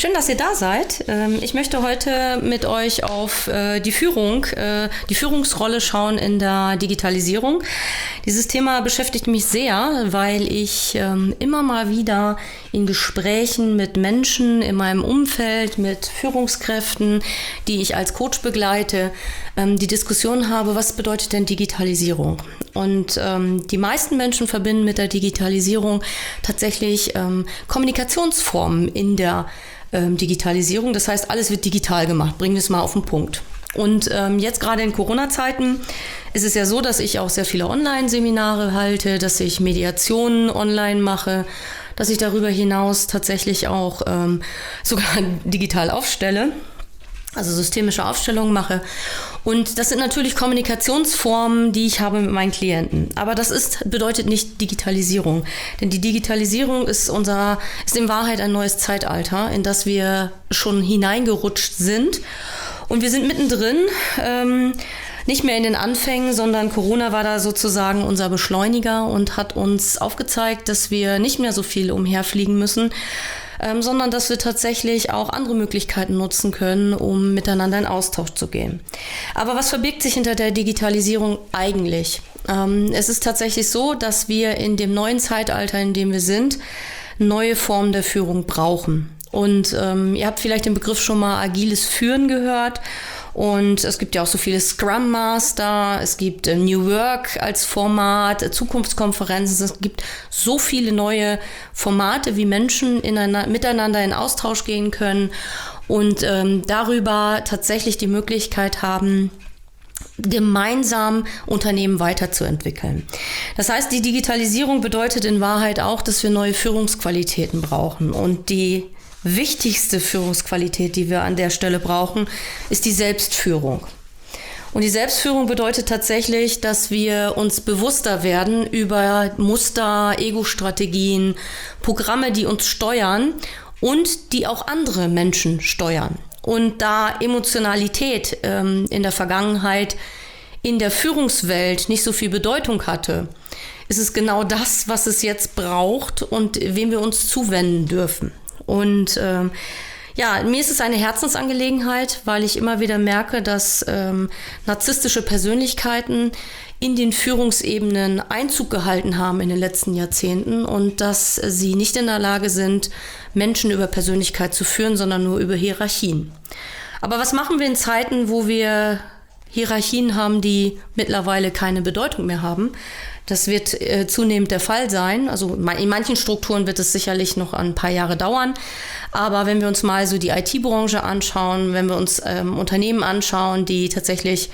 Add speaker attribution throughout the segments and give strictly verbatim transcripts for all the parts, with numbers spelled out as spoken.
Speaker 1: Schön, dass ihr da seid. Ich möchte heute mit euch auf die Führung, die Führungsrolle schauen in der Digitalisierung. Dieses Thema beschäftigt mich sehr, weil ich immer mal wieder in Gesprächen mit Menschen in meinem Umfeld, mit Führungskräften, die ich als Coach begleite, die Diskussion habe, was bedeutet denn Digitalisierung? Und ähm, die meisten Menschen verbinden mit der Digitalisierung tatsächlich ähm, Kommunikationsformen in der ähm, Digitalisierung. Das heißt, alles wird digital gemacht. Bringen wir es mal auf den Punkt. Und ähm, jetzt gerade in Corona-Zeiten ist es ja so, dass ich auch sehr viele Online-Seminare halte, dass ich Mediationen online mache, dass ich darüber hinaus tatsächlich auch ähm, sogar digital aufstelle. Also systemische Aufstellungen mache. Und das sind natürlich Kommunikationsformen, die ich habe mit meinen Klienten. Aber das ist, bedeutet nicht Digitalisierung. Denn die Digitalisierung ist unser, ist in Wahrheit ein neues Zeitalter, in das wir schon hineingerutscht sind. Und wir sind mittendrin, ähm, nicht mehr in den Anfängen, sondern Corona war da sozusagen unser Beschleuniger und hat uns aufgezeigt, dass wir nicht mehr so viel umherfliegen müssen, Ähm, sondern dass wir tatsächlich auch andere Möglichkeiten nutzen können, um miteinander in Austausch zu gehen. Aber was verbirgt sich hinter der Digitalisierung eigentlich? Ähm, es ist tatsächlich so, dass wir in dem neuen Zeitalter, in dem wir sind, neue Formen der Führung brauchen. Und ähm, ihr habt vielleicht den Begriff schon mal agiles Führen gehört. Und es gibt ja auch so viele Scrum Master, es gibt äh, New Work als Format, äh, Zukunftskonferenzen, es gibt so viele neue Formate, wie Menschen ineinander, miteinander in Austausch gehen können und ähm, darüber tatsächlich die Möglichkeit haben, gemeinsam Unternehmen weiterzuentwickeln. Das heißt, die Digitalisierung bedeutet in Wahrheit auch, dass wir neue Führungsqualitäten brauchen. Und die wichtigste Führungsqualität, die wir an der Stelle brauchen, ist die Selbstführung. Und die Selbstführung bedeutet tatsächlich, dass wir uns bewusster werden über Muster, Ego-Strategien, Programme, die uns steuern und die auch andere Menschen steuern. Und da Emotionalität ähm, in der Vergangenheit in der Führungswelt nicht so viel Bedeutung hatte, ist es genau das, was es jetzt braucht und wem wir uns zuwenden dürfen. Und ähm, ja, mir ist es eine Herzensangelegenheit, weil ich immer wieder merke, dass ähm, narzisstische Persönlichkeiten in den Führungsebenen Einzug gehalten haben in den letzten Jahrzehnten und dass sie nicht in der Lage sind, Menschen über Persönlichkeit zu führen, sondern nur über Hierarchien. Aber was machen wir in Zeiten, wo wir Hierarchien haben, die mittlerweile keine Bedeutung mehr haben? Das wird äh, zunehmend der Fall sein. Also in manchen Strukturen wird es sicherlich noch ein paar Jahre dauern. Aber wenn wir uns mal so die I T-Branche anschauen, wenn wir uns ähm, Unternehmen anschauen, die tatsächlich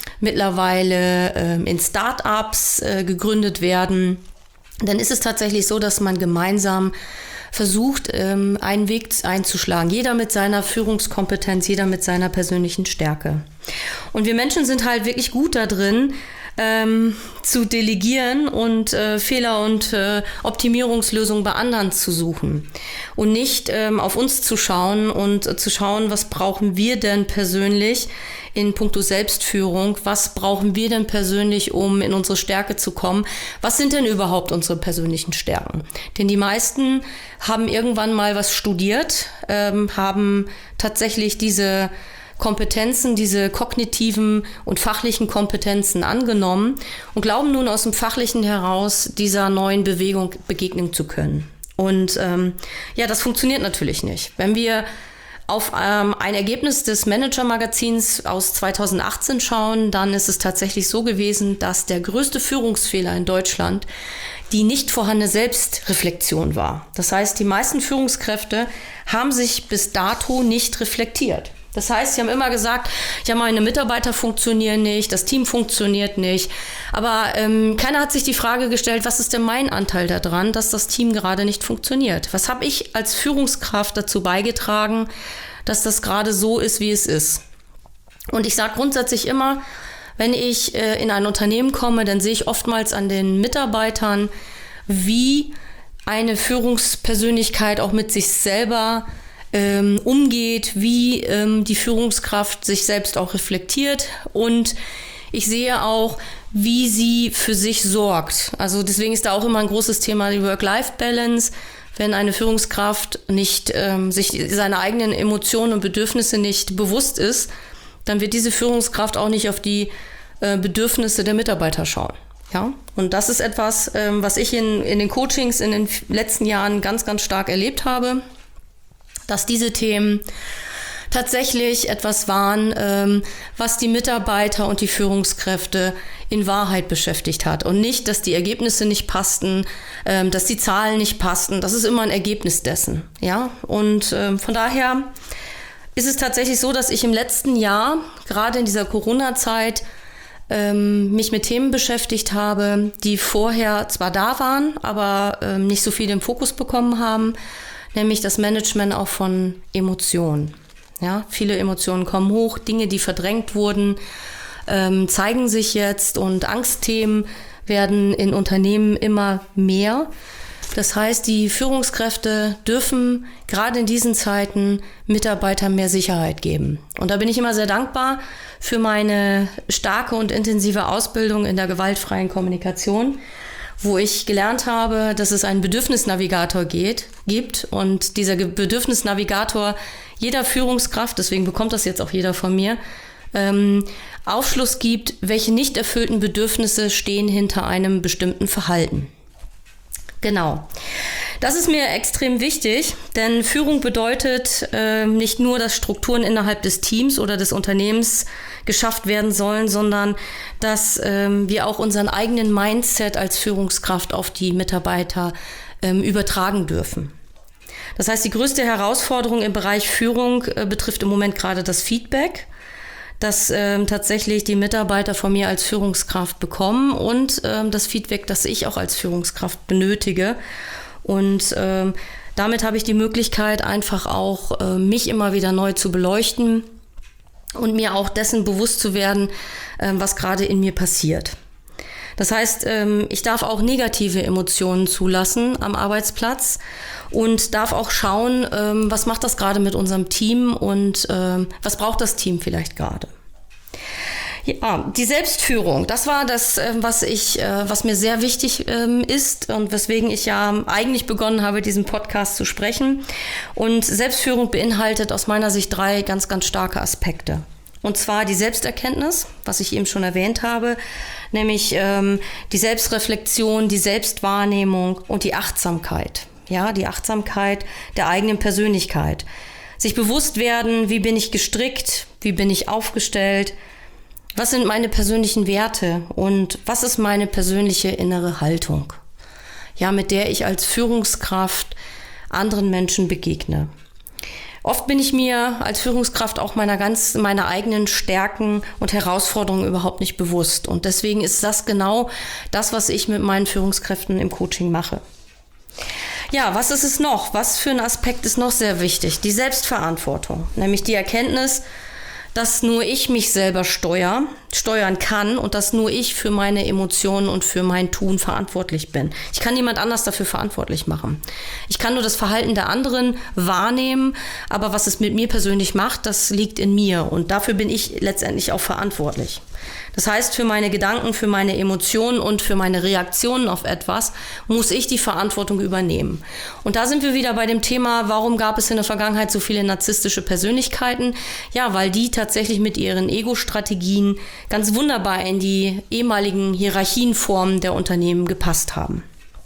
Speaker 1: mittlerweile ähm, in Start-ups äh, gegründet werden, dann ist es tatsächlich so, dass man gemeinsam versucht, ähm, einen Weg einzuschlagen. Jeder mit seiner Führungskompetenz, jeder mit seiner persönlichen Stärke. Und wir Menschen sind halt wirklich gut da drin, Ähm, zu delegieren und äh, Fehler und äh, Optimierungslösungen bei anderen zu suchen und nicht ähm, auf uns zu schauen und äh, zu schauen, was brauchen wir denn persönlich in puncto Selbstführung, was brauchen wir denn persönlich, um in unsere Stärke zu kommen, was sind denn überhaupt unsere persönlichen Stärken? Denn die meisten haben irgendwann mal was studiert, ähm, haben tatsächlich diese Kompetenzen, diese kognitiven und fachlichen Kompetenzen angenommen und glauben nun aus dem Fachlichen heraus dieser neuen Bewegung begegnen zu können. Und ähm, ja, das funktioniert natürlich nicht. Wenn wir auf ähm, ein Ergebnis des Manager-Magazins aus zweitausendachtzehn schauen, dann ist es tatsächlich so gewesen, dass der größte Führungsfehler in Deutschland die nicht vorhandene Selbstreflexion war. Das heißt, die meisten Führungskräfte haben sich bis dato nicht reflektiert. Das heißt, sie haben immer gesagt, ja, meine Mitarbeiter funktionieren nicht, das Team funktioniert nicht. Aber ähm, keiner hat sich die Frage gestellt, was ist denn mein Anteil daran, dass das Team gerade nicht funktioniert? Was habe ich als Führungskraft dazu beigetragen, dass das gerade so ist, wie es ist? Und ich sage grundsätzlich immer, wenn ich äh, in ein Unternehmen komme, dann sehe ich oftmals an den Mitarbeitern, wie eine Führungspersönlichkeit auch mit sich selber Ähm, umgeht, wie ähm, die Führungskraft sich selbst auch reflektiert und ich sehe auch, wie sie für sich sorgt. Also deswegen ist da auch immer ein großes Thema die Work-Life-Balance. wenn eine Führungskraft nicht ähm, sich seine eigenen Emotionen und Bedürfnisse nicht bewusst ist, dann wird diese Führungskraft auch nicht auf die äh, Bedürfnisse der Mitarbeiter schauen. Ja? Und das ist etwas, ähm, was ich in, in den Coachings in den letzten Jahren ganz, ganz stark erlebt habe, dass diese Themen tatsächlich etwas waren, ähm, was die Mitarbeiter und die Führungskräfte in Wahrheit beschäftigt hat. Und nicht, dass die Ergebnisse nicht passten, ähm, dass die Zahlen nicht passten. Das ist immer ein Ergebnis dessen. Ja? Und ähm, von daher ist es tatsächlich so, dass ich im letzten Jahr, gerade in dieser Corona-Zeit, ähm, mich mit Themen beschäftigt habe, die vorher zwar da waren, aber ähm, nicht so viel den Fokus bekommen haben, nämlich das Management auch von Emotionen. Ja, viele Emotionen kommen hoch, Dinge, die verdrängt wurden, ähm, zeigen sich jetzt und Angstthemen werden in Unternehmen immer mehr. Das heißt, die Führungskräfte dürfen gerade in diesen Zeiten Mitarbeitern mehr Sicherheit geben. Und da bin ich immer sehr dankbar für meine starke und intensive Ausbildung in der gewaltfreien Kommunikation, wo ich gelernt habe, dass es einen Bedürfnisnavigator geht, gibt und dieser Bedürfnisnavigator jeder Führungskraft, deswegen bekommt das jetzt auch jeder von mir, ähm, Aufschluss gibt, welche nicht erfüllten Bedürfnisse stehen hinter einem bestimmten Verhalten. Genau. Das ist mir extrem wichtig, denn Führung bedeutet äh, nicht nur, dass Strukturen innerhalb des Teams oder des Unternehmens geschafft werden sollen, sondern dass ähm, wir auch unseren eigenen Mindset als Führungskraft auf die Mitarbeiter ähm, übertragen dürfen. Das heißt, die größte Herausforderung im Bereich Führung äh, betrifft im Moment gerade das Feedback, das ähm, tatsächlich die Mitarbeiter von mir als Führungskraft bekommen und ähm, das Feedback, das ich auch als Führungskraft benötige. Und ähm, damit habe ich die Möglichkeit, einfach auch äh, mich immer wieder neu zu beleuchten und mir auch dessen bewusst zu werden, äh, was gerade in mir passiert. Das heißt, ähm, ich darf auch negative Emotionen zulassen am Arbeitsplatz und darf auch schauen, ähm, was macht das gerade mit unserem Team und ähm, was braucht das Team vielleicht gerade. Ja, die Selbstführung, das war das, was ich, was mir sehr wichtig ist und weswegen ich ja eigentlich begonnen habe, diesen Podcast zu sprechen. Und Selbstführung beinhaltet aus meiner Sicht drei ganz, ganz starke Aspekte. Und zwar die Selbsterkenntnis, was ich eben schon erwähnt habe, nämlich ähm, die Selbstreflexion, die Selbstwahrnehmung und die Achtsamkeit. Ja, die Achtsamkeit der eigenen Persönlichkeit. Sich bewusst werden, wie bin ich gestrickt, wie bin ich aufgestellt, was sind meine persönlichen Werte und was ist meine persönliche innere Haltung, ja, mit der ich als Führungskraft anderen Menschen begegne. Oft bin ich mir als Führungskraft auch meiner ganz, meiner eigenen Stärken und Herausforderungen überhaupt nicht bewusst. Und deswegen ist das genau das, was ich mit meinen Führungskräften im Coaching mache. Ja, was ist es noch? Was für ein Aspekt ist noch sehr wichtig? Die Selbstverantwortung, nämlich die Erkenntnis, dass nur ich mich selber steuer, steuern kann und dass nur ich für meine Emotionen und für mein Tun verantwortlich bin. Ich kann niemand anders dafür verantwortlich machen. Ich kann nur das Verhalten der anderen wahrnehmen, aber was es mit mir persönlich macht, das liegt in mir und dafür bin ich letztendlich auch verantwortlich. Das heißt, für meine Gedanken, für meine Emotionen und für meine Reaktionen auf etwas muss ich die Verantwortung übernehmen. Und da sind wir wieder bei dem Thema, warum gab es in der Vergangenheit so viele narzisstische Persönlichkeiten? Ja, weil die tatsächlich mit ihren Ego-Strategien ganz wunderbar in die ehemaligen Hierarchienformen der Unternehmen gepasst haben.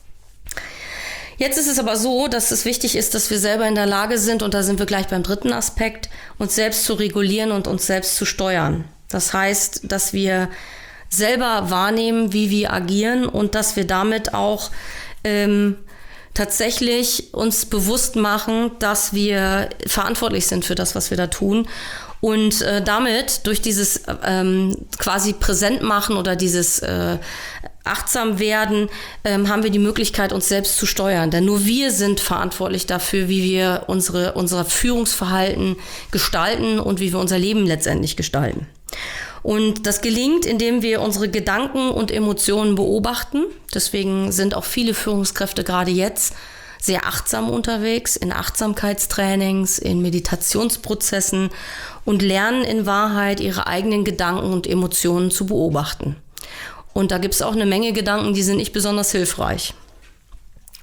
Speaker 1: Jetzt ist es aber so, dass es wichtig ist, dass wir selber in der Lage sind, und da sind wir gleich beim dritten Aspekt, uns selbst zu regulieren und uns selbst zu steuern. Das heißt, dass wir selber wahrnehmen, wie wir agieren und dass wir damit auch ähm, tatsächlich uns bewusst machen, dass wir verantwortlich sind für das, was wir da tun. Und äh, damit durch dieses ähm, quasi präsent machen oder dieses äh, achtsam werden, ähm, haben wir die Möglichkeit, uns selbst zu steuern. Denn nur wir sind verantwortlich dafür, wie wir unsere, unser Führungsverhalten gestalten und wie wir unser Leben letztendlich gestalten. Und das gelingt, indem wir unsere Gedanken und Emotionen beobachten. Deswegen sind auch viele Führungskräfte gerade jetzt sehr achtsam unterwegs, in Achtsamkeitstrainings, in Meditationsprozessen und lernen in Wahrheit ihre eigenen Gedanken und Emotionen zu beobachten. Und da gibt es auch eine Menge Gedanken, die sind nicht besonders hilfreich.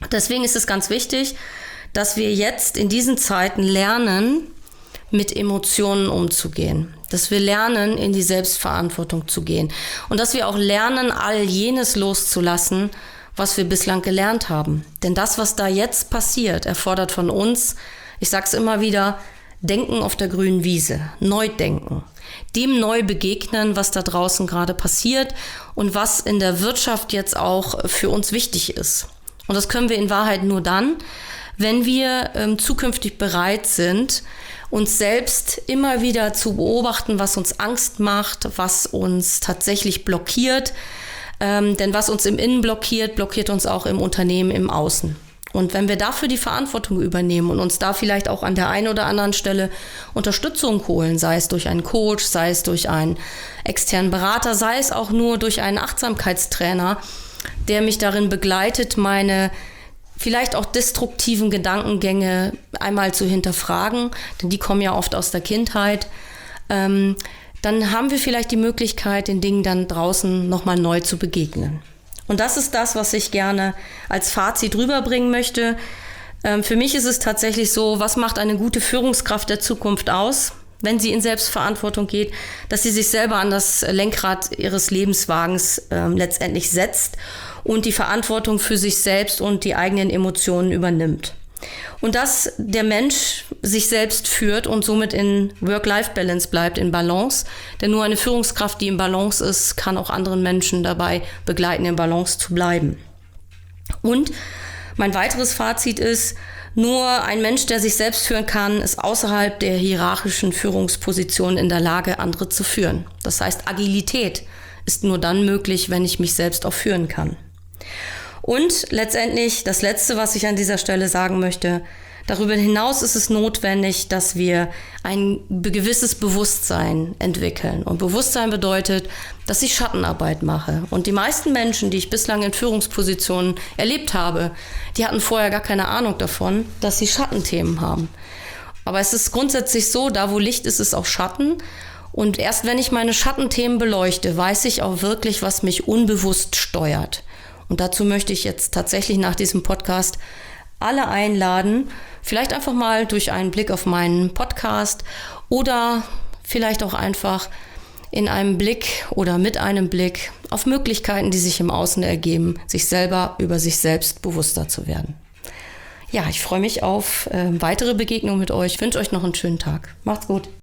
Speaker 1: Deswegen ist es ganz wichtig, dass wir jetzt in diesen Zeiten lernen, mit Emotionen umzugehen. Dass wir lernen, in die Selbstverantwortung zu gehen. Und dass wir auch lernen, all jenes loszulassen, was wir bislang gelernt haben. Denn das, was da jetzt passiert, erfordert von uns, ich sag's immer wieder, Denken auf der grünen Wiese, neu denken, dem neu begegnen, was da draußen gerade passiert und was in der Wirtschaft jetzt auch für uns wichtig ist. Und das können wir in Wahrheit nur dann, wenn wir ähm, zukünftig bereit sind, uns selbst immer wieder zu beobachten, was uns Angst macht, was uns tatsächlich blockiert. Ähm, denn was uns im Innen blockiert, blockiert uns auch im Unternehmen, im Außen. Und wenn wir dafür die Verantwortung übernehmen und uns da vielleicht auch an der einen oder anderen Stelle Unterstützung holen, sei es durch einen Coach, sei es durch einen externen Berater, sei es auch nur durch einen Achtsamkeitstrainer, der mich darin begleitet, meine vielleicht auch destruktiven Gedankengänge einmal zu hinterfragen, denn die kommen ja oft aus der Kindheit, ähm, dann haben wir vielleicht die Möglichkeit, den Dingen dann draußen nochmal neu zu begegnen. Und das ist das, was ich gerne als Fazit rüberbringen möchte. Ähm, für mich ist es tatsächlich so, was macht eine gute Führungskraft der Zukunft aus, wenn sie in Selbstverantwortung geht, dass sie sich selber an das Lenkrad ihres Lebenswagens äh, letztendlich setzt und die Verantwortung für sich selbst und die eigenen Emotionen übernimmt. Und dass der Mensch sich selbst führt und somit in Work-Life-Balance bleibt, in Balance. Denn nur eine Führungskraft, die in Balance ist, kann auch anderen Menschen dabei begleiten, in Balance zu bleiben. Und mein weiteres Fazit ist, nur ein Mensch, der sich selbst führen kann, ist außerhalb der hierarchischen Führungsposition in der Lage, andere zu führen. Das heißt, Agilität ist nur dann möglich, wenn ich mich selbst auch führen kann. Und letztendlich das Letzte, was ich an dieser Stelle sagen möchte, darüber hinaus ist es notwendig, dass wir ein gewisses Bewusstsein entwickeln. Und Bewusstsein bedeutet, dass ich Schattenarbeit mache. Und die meisten Menschen, die ich bislang in Führungspositionen erlebt habe, die hatten vorher gar keine Ahnung davon, dass sie Schattenthemen haben. Aber es ist grundsätzlich so, da wo Licht ist, ist auch Schatten. Und erst wenn ich meine Schattenthemen beleuchte, weiß ich auch wirklich, was mich unbewusst steuert. Und dazu möchte ich jetzt tatsächlich nach diesem Podcast alle einladen, vielleicht einfach mal durch einen Blick auf meinen Podcast oder vielleicht auch einfach in einem Blick oder mit einem Blick auf Möglichkeiten, die sich im Außen ergeben, sich selber über sich selbst bewusster zu werden. Ja, ich freue mich auf äh, weitere Begegnungen mit euch. Ich wünsche euch noch einen schönen Tag. Macht's gut.